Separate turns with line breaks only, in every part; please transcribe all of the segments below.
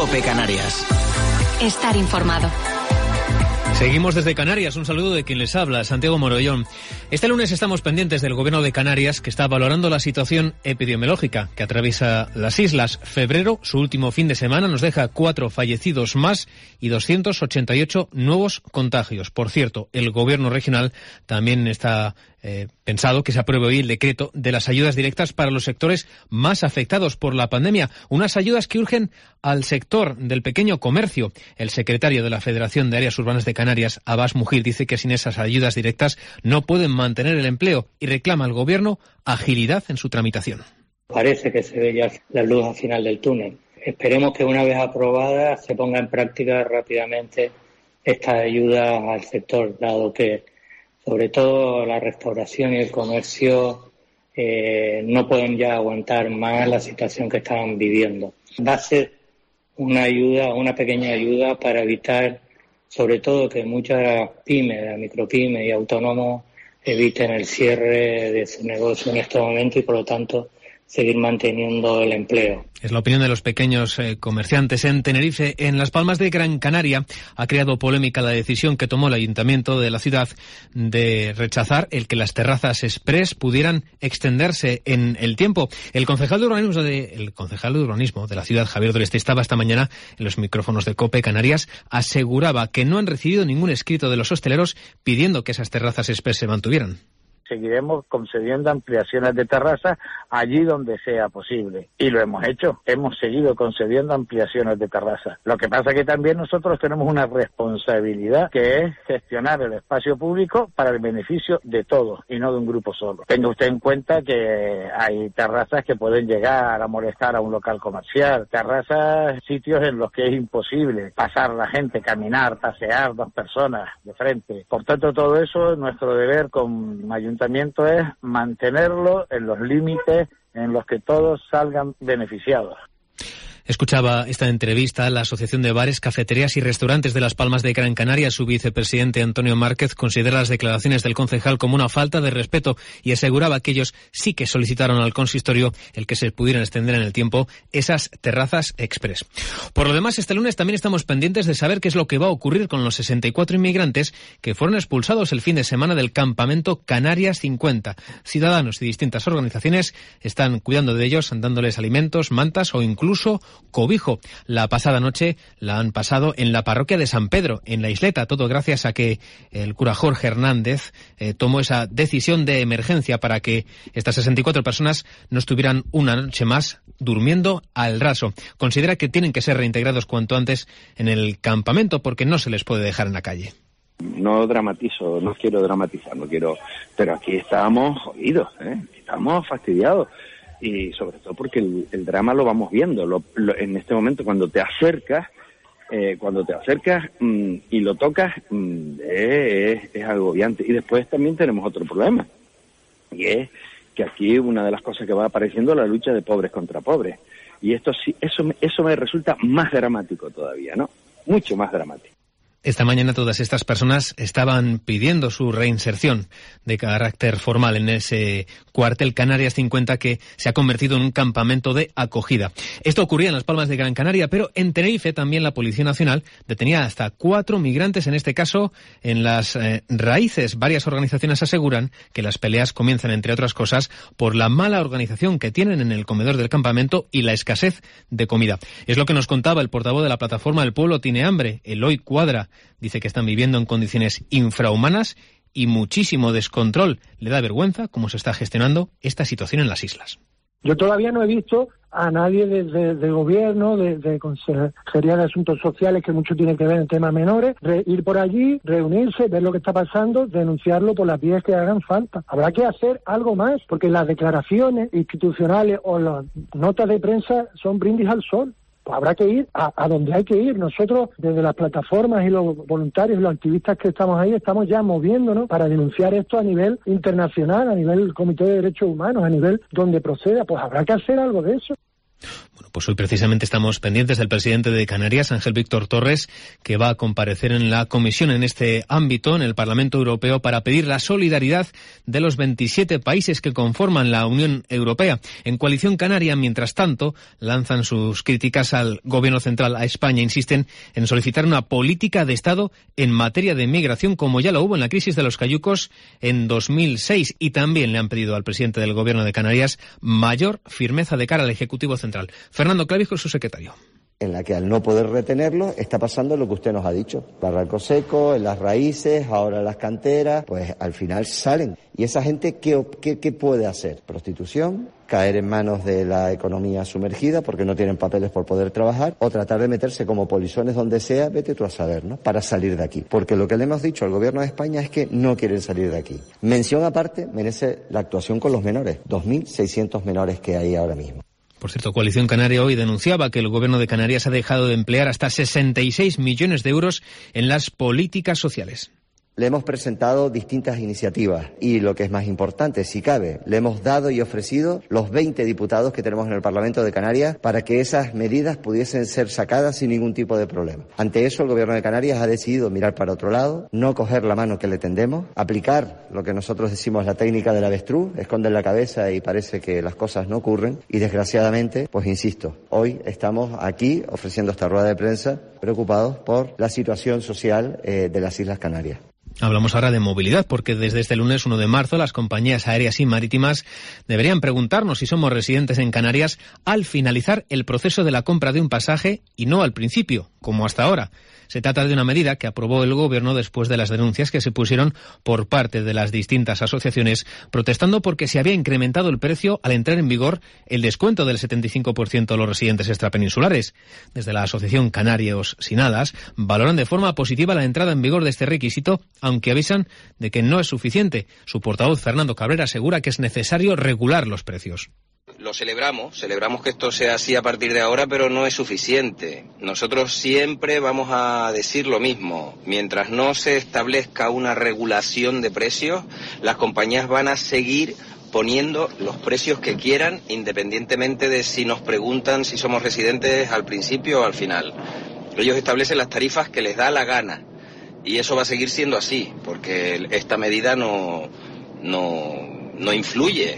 COPE Canarias.
Estar informado.
Seguimos desde Canarias. Un saludo de quien les habla, Santiago Morollón. Este lunes estamos pendientes del Gobierno de Canarias, que está valorando la situación epidemiológica que atraviesa las islas. Febrero, su último fin de semana, nos deja 4 fallecidos más y 288 nuevos contagios. Por cierto, el Gobierno regional también está pensado que se apruebe hoy el decreto de las ayudas directas para los sectores más afectados por la pandemia. Unas ayudas que urgen al sector del pequeño comercio. El secretario de la Federación de Áreas Urbanas de Canarias, Abbas Mujir, dice que sin esas ayudas directas no pueden mantener el empleo y reclama al Gobierno agilidad en su tramitación.
Parece que se ve ya la luz al final del túnel. Esperemos que una vez aprobada se ponga en práctica rápidamente esta ayuda al sector, dado que sobre todo la restauración y el comercio no pueden ya aguantar más la situación que están viviendo. Va a ser una ayuda, una pequeña ayuda para evitar, sobre todo, que muchas pymes, micropymes y autónomos eviten el cierre de su negocio en este momento y, por lo tanto, seguir manteniendo el empleo.
Es la opinión de los pequeños comerciantes. En Tenerife, en Las Palmas de Gran Canaria, ha creado polémica la decisión que tomó el ayuntamiento de la ciudad de rechazar el que las terrazas express pudieran extenderse en el tiempo. El concejal de urbanismo de la ciudad, Javier Doreste, estaba esta mañana en los micrófonos de COPE Canarias, aseguraba que no han recibido ningún escrito de los hosteleros pidiendo que esas terrazas express se mantuvieran.
Seguiremos concediendo ampliaciones de terrazas allí donde sea posible. Y lo hemos hecho. Hemos seguido concediendo ampliaciones de terrazas. Lo que pasa es que también nosotros tenemos una responsabilidad, que es gestionar el espacio público para el beneficio de todos y no de un grupo solo. Tenga usted en cuenta que hay terrazas que pueden llegar a molestar a un local comercial. Terrazas, sitios en los que es imposible pasar la gente, caminar, pasear 2 personas de frente. Por tanto, todo eso, nuestro deber con ayuntamiento es mantenerlo en los límites en los que todos salgan beneficiados.
Escuchaba esta entrevista la Asociación de Bares, Cafeterías y Restaurantes de Las Palmas de Gran Canaria. Su vicepresidente, Antonio Márquez, considera las declaraciones del concejal como una falta de respeto y aseguraba que ellos sí que solicitaron al consistorio el que se pudieran extender en el tiempo esas terrazas express. Por lo demás, este lunes también estamos pendientes de saber qué es lo que va a ocurrir con los 64 inmigrantes que fueron expulsados el fin de semana del campamento Canarias 50. Ciudadanos y distintas organizaciones están cuidando de ellos, dándoles alimentos, mantas o incluso cobijo. La pasada noche la han pasado en la parroquia de San Pedro, en la isleta, todo gracias a que el cura Jorge Hernández tomó esa decisión de emergencia para que estas 64 personas no estuvieran una noche más durmiendo al raso. Considera que tienen que ser reintegrados cuanto antes en el campamento porque no se les puede dejar en la calle.
No dramatizo, no quiero dramatizar, pero aquí estábamos jodidos, estábamos fastidiados. Y sobre todo porque el drama lo vamos viendo. En este momento, cuando te acercas y lo tocas, es agobiante. Y después también tenemos otro problema. Y es que aquí una de las cosas que va apareciendo es la lucha de pobres contra pobres. Y esto sí, eso me resulta más dramático todavía, ¿no? Mucho más dramático.
Esta mañana todas estas personas estaban pidiendo su reinserción de carácter formal en ese cuartel Canarias 50 que se ha convertido en un campamento de acogida. Esto ocurría en Las Palmas de Gran Canaria, pero en Tenerife también la Policía Nacional detenía hasta 4 migrantes, en este caso en las raíces. Varias organizaciones aseguran que las peleas comienzan, entre otras cosas, por la mala organización que tienen en el comedor del campamento y la escasez de comida. Es lo que nos contaba el portavoz de la plataforma El Pueblo Tiene Hambre, Eloy Cuadra. Dice que están viviendo en condiciones infrahumanas y muchísimo descontrol. Le da vergüenza cómo se está gestionando esta situación en las islas.
Yo todavía no he visto a nadie de gobierno, de Consejería de Asuntos Sociales, que mucho tiene que ver en temas menores, ir por allí, reunirse, ver lo que está pasando, denunciarlo por las vías que hagan falta. Habrá que hacer algo más, porque las declaraciones institucionales o las notas de prensa son brindis al sol. Pues habrá que ir a donde hay que ir. Nosotros, desde las plataformas y los voluntarios y los activistas que estamos ahí, estamos ya moviéndonos para denunciar esto a nivel internacional, a nivel del Comité de Derechos Humanos, a nivel donde proceda. Pues habrá que hacer algo de eso.
Bueno, Pues hoy precisamente estamos pendientes del presidente de Canarias, Ángel Víctor Torres, que va a comparecer en la comisión en este ámbito, en el Parlamento Europeo, para pedir la solidaridad de los 27 países que conforman la Unión Europea. En Coalición Canaria, mientras tanto, lanzan sus críticas al Gobierno central, a España. Insisten en solicitar una política de Estado en materia de migración, como ya lo hubo en la crisis de los cayucos en 2006. Y también le han pedido al presidente del Gobierno de Canarias mayor firmeza de cara al Ejecutivo Central. Fernando Clavijo, su secretario.
En la que al no poder retenerlo está pasando lo que usted nos ha dicho. Barranco seco, en las raíces, ahora las canteras, pues al final salen. ¿Y esa gente qué puede hacer? Prostitución, caer en manos de la economía sumergida porque no tienen papeles por poder trabajar, o tratar de meterse como polizones donde sea, vete tú a saber, ¿no?, para salir de aquí. Porque lo que le hemos dicho al Gobierno de España es que no quieren salir de aquí. Mención aparte merece la actuación con los menores, 2.600 menores que hay ahora mismo.
Por cierto, Coalición Canaria hoy denunciaba que el Gobierno de Canarias ha dejado de emplear hasta 66 millones de euros en las políticas sociales.
Le hemos presentado distintas iniciativas y, lo que es más importante, si cabe, le hemos dado y ofrecido los 20 diputados que tenemos en el Parlamento de Canarias para que esas medidas pudiesen ser sacadas sin ningún tipo de problema. Ante eso, el Gobierno de Canarias ha decidido mirar para otro lado, no coger la mano que le tendemos, aplicar lo que nosotros decimos la técnica del avestruz, esconder la cabeza y parece que las cosas no ocurren, y desgraciadamente, pues insisto, hoy estamos aquí ofreciendo esta rueda de prensa preocupados por la situación social de las Islas Canarias.
Hablamos ahora de movilidad, porque desde este lunes 1 de marzo las compañías aéreas y marítimas deberían preguntarnos si somos residentes en Canarias al finalizar el proceso de la compra de un pasaje y no al principio, como hasta ahora. Se trata de una medida que aprobó el Gobierno después de las denuncias que se pusieron por parte de las distintas asociaciones, protestando porque se había incrementado el precio al entrar en vigor el descuento del 75% a los residentes extrapeninsulares. Desde la Asociación Canarios Sin Alas valoran de forma positiva la entrada en vigor de este requisito, aunque avisan de que no es suficiente. Su portavoz, Fernando Cabrera, asegura que es necesario regular los precios.
Lo celebramos que esto sea así a partir de ahora, pero no es suficiente. Nosotros siempre vamos a decir lo mismo. Mientras no se establezca una regulación de precios, las compañías van a seguir poniendo los precios que quieran, independientemente de si nos preguntan si somos residentes al principio o al final. Ellos establecen las tarifas que les da la gana. Y eso va a seguir siendo así, porque esta medida no influye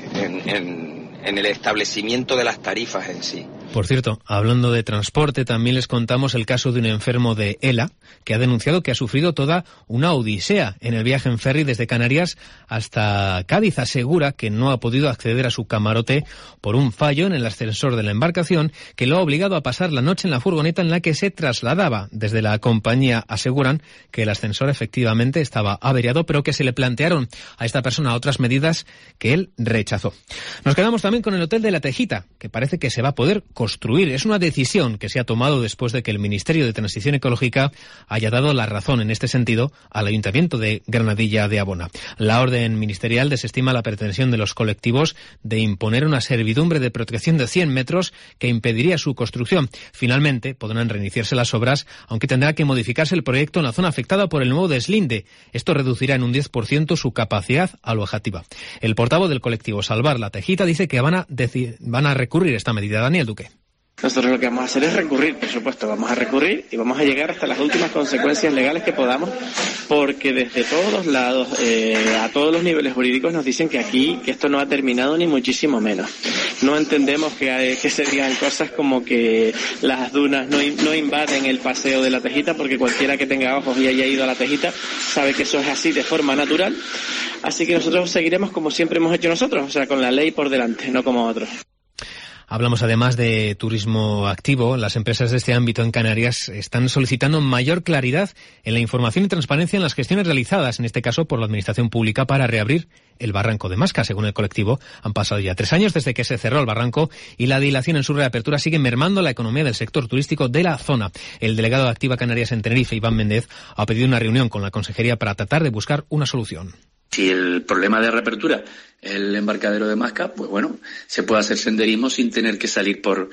en el establecimiento de las tarifas en sí.
Por cierto, hablando de transporte, también les contamos el caso de un enfermo de ELA que ha denunciado que ha sufrido toda una odisea en el viaje en ferry desde Canarias hasta Cádiz. Asegura que no ha podido acceder a su camarote por un fallo en el ascensor de la embarcación que lo ha obligado a pasar la noche en la furgoneta en la que se trasladaba. Desde la compañía aseguran que el ascensor efectivamente estaba averiado, pero que se le plantearon a esta persona otras medidas que él rechazó. Nos quedamos también con el Hotel de la Tejita, que parece que se va a poder construir. Es una decisión que se ha tomado después de que el Ministerio de Transición Ecológica haya dado la razón en este sentido al Ayuntamiento de Granadilla de Abona. La orden ministerial desestima la pretensión de los colectivos de imponer una servidumbre de protección de 100 metros que impediría su construcción. Finalmente podrán reiniciarse las obras, aunque tendrá que modificarse el proyecto en la zona afectada por el nuevo deslinde. Esto reducirá en un 10% su capacidad alojativa. El portavoz del colectivo Salvar la Tejita dice que van a recurrir esta medida. Daniel Duque.
Nosotros lo que vamos a hacer es recurrir, por supuesto, vamos a recurrir y vamos a llegar hasta las últimas consecuencias legales que podamos, porque desde todos los lados, a todos los niveles jurídicos nos dicen que esto no ha terminado ni muchísimo menos. No entendemos que se digan cosas como que las dunas no invaden el paseo de la Tejita, porque cualquiera que tenga ojos y haya ido a la Tejita sabe que eso es así de forma natural. Así que nosotros seguiremos como siempre hemos hecho nosotros, o sea, con la ley por delante, no como otros.
Hablamos además de turismo activo. Las empresas de este ámbito en Canarias están solicitando mayor claridad en la información y transparencia en las gestiones realizadas, en este caso por la Administración Pública, para reabrir el barranco de Masca. Según el colectivo, han pasado ya 3 años desde que se cerró el barranco y la dilación en su reapertura sigue mermando la economía del sector turístico de la zona. El delegado de Activa Canarias en Tenerife, Iván Méndez, ha pedido una reunión con la Consejería para tratar de buscar una solución.
Si el problema de reapertura es el embarcadero de Masca, pues bueno, se puede hacer senderismo sin tener que salir por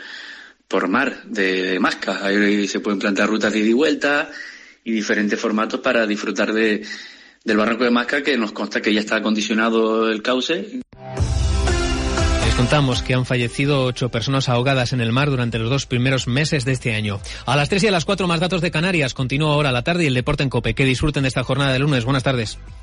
mar de Masca. Ahí se pueden plantear rutas de ida y vuelta y diferentes formatos para disfrutar del barranco de Masca, que nos consta que ya está acondicionado el cauce.
Les contamos que han fallecido 8 personas ahogadas en el mar durante los 2 primeros meses de este año. A las 3 y a las 4 más datos de Canarias. Continúa ahora la tarde y el deporte en COPE. Que disfruten de esta jornada de lunes. Buenas tardes.